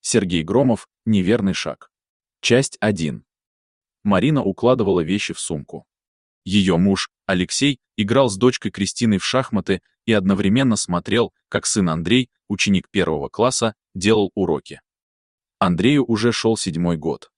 Сергей Громов, неверный шаг. Часть 1. Марина укладывала вещи в сумку. Ее муж, Алексей, играл с дочкой Кристиной в шахматы и одновременно смотрел, как сын Андрей, ученик 1 класса, делал уроки. Андрею уже шел 7-й год.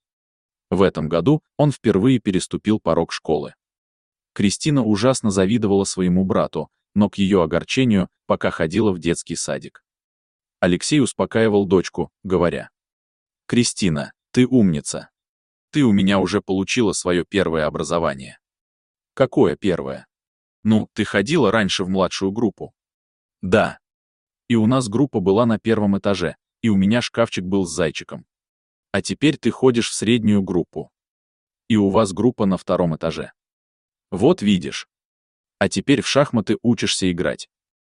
В этом году он впервые переступил порог школы. Кристина ужасно завидовала своему брату, но к ее огорчению пока ходила в детский садик. Алексей успокаивал дочку, говоря: «Кристина, ты умница. Ты у меня уже получила свое первое образование». «Какое первое?» «Ну, ты ходила раньше в младшую группу». «Да. И у нас группа была на 1 этаже, и у меня шкафчик был с зайчиком. А теперь ты ходишь в среднюю группу. И у вас группа на 2 этаже. Вот видишь. А теперь в шахматы учишься играть.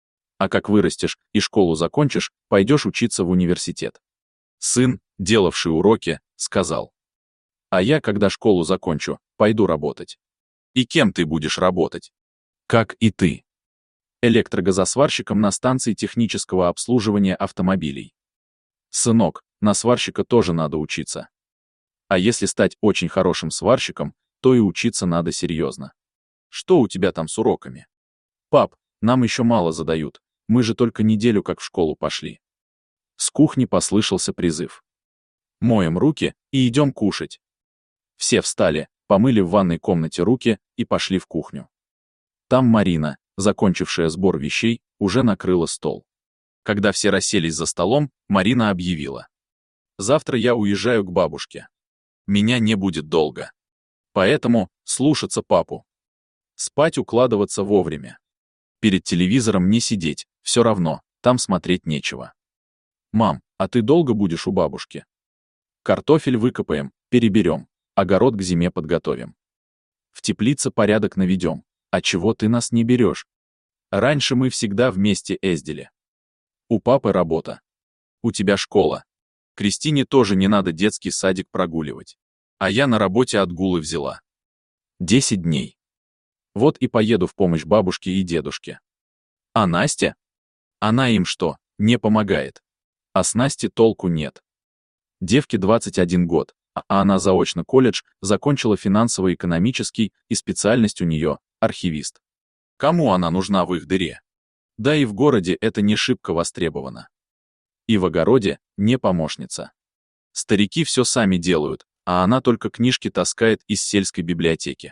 А как вырастешь и школу закончишь, пойдешь учиться в университет». Сын, делавший уроки, сказал: «А я, когда школу закончу, пойду работать». «И кем ты будешь работать?» «Как и ты. Электрогазосварщиком на станции технического обслуживания автомобилей». «Сынок, на сварщика тоже надо учиться. А если стать очень хорошим сварщиком, то и учиться надо серьезно». «Что у тебя там с уроками?» «Пап, нам еще мало задают, мы же только неделю как в школу пошли». С кухни послышался призыв: «Моем руки и идем кушать». Все встали, помыли в ванной комнате руки и пошли в кухню. Там Марина, закончившая сбор вещей, уже накрыла стол. Когда все расселись за столом, Марина объявила: «Завтра я уезжаю к бабушке. Меня не будет долго. Поэтому слушаться папу. Спать укладываться вовремя. Перед телевизором не сидеть, все равно, там смотреть нечего. Мам, а ты долго будешь у бабушки? Картофель выкопаем, переберем, огород к зиме подготовим. В теплице порядок наведем. А чего ты нас не берешь? Раньше мы всегда вместе ездили. У папы работа. У тебя школа. Кристине тоже не надо детский садик прогуливать. А я на работе отгулы взяла. 10 дней. Вот и поеду в помощь бабушке и дедушке. А Настя? Она им что, не помогает? А с Настей толку нет. Девке 21 год, а она заочно колледж, закончила финансово-экономический, и специальность у нее — архивист. Кому она нужна в их дыре? Да и в городе это не шибко востребовано. И в огороде не помощница. Старики все сами делают, а она только книжки таскает из сельской библиотеки.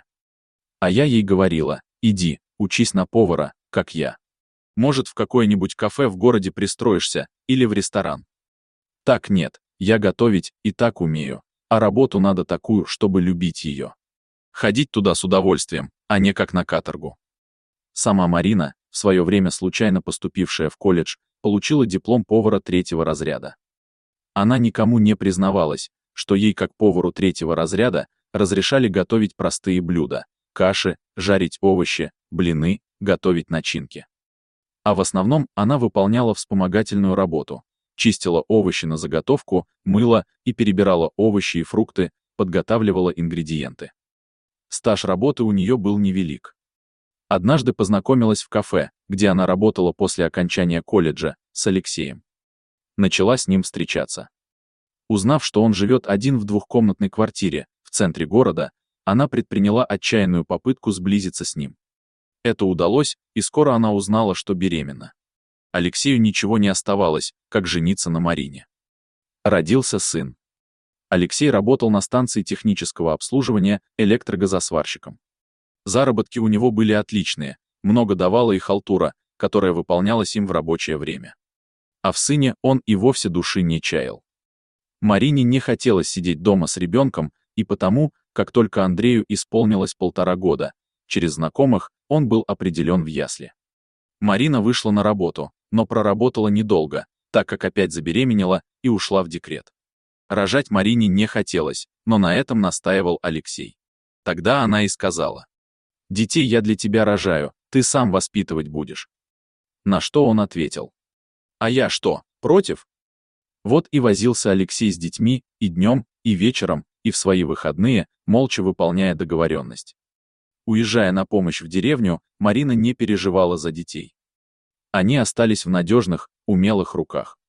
А я ей говорила: иди, учись на повара, как я. Может, в какое-нибудь кафе в городе пристроишься, или в ресторан. Так нет, я готовить и так умею, а работу надо такую, чтобы любить ее. Ходить туда с удовольствием, а не как на каторгу». Сама Марина, в свое время случайно поступившая в колледж, получила диплом повара 3-го разряда. Она никому не признавалась, что ей, как повару 3-го разряда, разрешали готовить простые блюда: каши, жарить овощи, блины, готовить начинки. А в основном она выполняла вспомогательную работу: чистила овощи на заготовку, мыла и перебирала овощи и фрукты, подготавливала ингредиенты. Стаж работы у нее был невелик. Однажды познакомилась в кафе, где она работала после окончания колледжа, с Алексеем. Начала с ним встречаться. Узнав, что он живет один в 2-комнатной квартире в центре города, она предприняла отчаянную попытку сблизиться с ним. Это удалось, и скоро она узнала, что беременна. Алексею ничего не оставалось, как жениться на Марине. Родился сын. Алексей работал на станции технического обслуживания электрогазосварщиком. Заработки у него были отличные, много давала и халтура, которая выполнялась им в рабочее время. А в сыне он и вовсе души не чаял. Марине не хотелось сидеть дома с ребенком, и потому, как только Андрею исполнилось 1,5 года, через знакомых он был определен в ясли. Марина вышла на работу, но проработала недолго, так как опять забеременела и ушла в декрет. Рожать Марине не хотелось, но на этом настаивал Алексей. Тогда она и сказала: «Детей я для тебя рожаю, ты сам воспитывать будешь». На что он ответил: «А я что, против?» Вот и возился Алексей с детьми и днем, и вечером, и в свои выходные, молча выполняя договоренность. Уезжая на помощь в деревню, Марина не переживала за детей. Они остались в надежных, умелых руках.